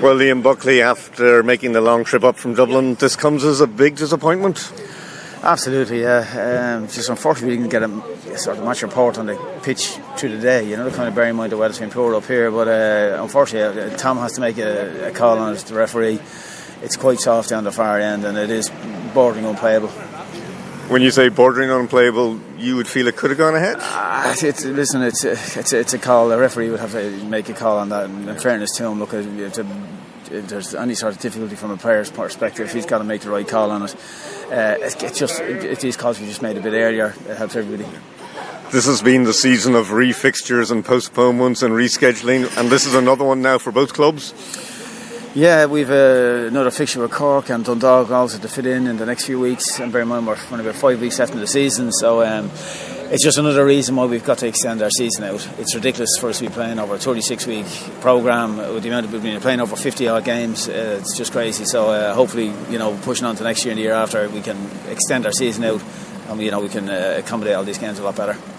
Well, Liam Buckley, after making the long trip up from Dublin, this comes as a big disappointment. Absolutely, yeah. Just unfortunately we didn't get a sort of match report on the pitch through the day. You know, kind of bear in mind the weather's been poor up here, but unfortunately Tom has to make a call on it, the referee. It's quite soft down the far end and it is bordering unplayable. When you say bordering unplayable, you would feel it could have gone ahead? Listen, it's a call. The referee would have to make a call on that. And in fairness to him, look, if there's any sort of difficulty from a player's perspective, he's got to make the right call on it. It's these calls we just made a bit earlier, it helps everybody. This has been the season of refixtures and postponements and rescheduling, and this is another one now for both clubs. Yeah, we've another fixture with Cork and Dundalk also to fit in the next few weeks, and bear in mind we're only about 5 weeks left in the season, so it's just another reason why we've got to extend our season out. It's ridiculous for us to be playing over a 36-week programme with the amount of we've been playing over 50 odd games. It's just crazy, so hopefully, pushing on to next year and the year after, we can extend our season out and we can accommodate all these games a lot better.